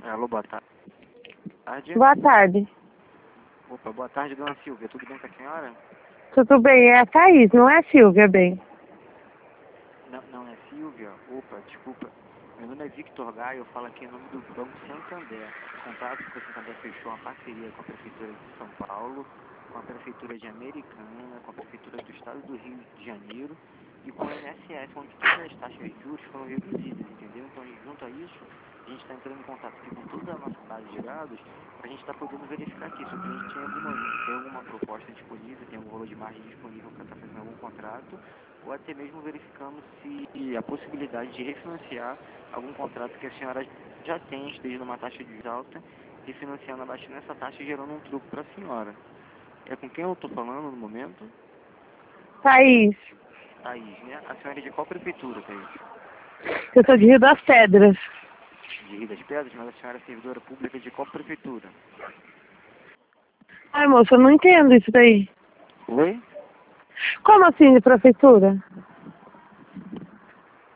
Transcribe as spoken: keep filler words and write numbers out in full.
Alô, boa ta- tarde. Boa tarde. Opa, boa tarde, dona Silvia. Tudo bem com a senhora? Tudo bem? É a Thaís, não é a Silvia, bem. Não, não é Silvia? Opa, desculpa. Meu nome é Victor Gaio, eu falo aqui em nome do Banco Santander. O contrato que o Santander fechou uma parceria com a Prefeitura de São Paulo, com a Prefeitura de Americana, com a Prefeitura do Estado do Rio de Janeiro e com a I N S S, onde todas as taxas de juros foram reduzidas, entendeu? Então, junto a isso, a gente está entrando em contato aqui com toda a nossa base de dados para a gente estar podendo verificar aqui se o cliente tem alguma, tem alguma proposta disponível, tem algum valor de margem disponível para estar fazendo algum contrato, ou até mesmo verificando se a possibilidade de refinanciar algum contrato que a senhora já tem, esteja numa taxa de juros alta, refinanciando abaixando essa taxa e gerando um truque para a senhora. É com quem eu estou falando no momento? Thaís, Thaís, né? A senhora é de qual prefeitura, Thaís? eu sou de Rio das Pedras. De Rio das Pedras, mas a senhora é servidora pública de qual prefeitura? Ai, moça, eu não entendo isso daí. Oi? Como assim de prefeitura?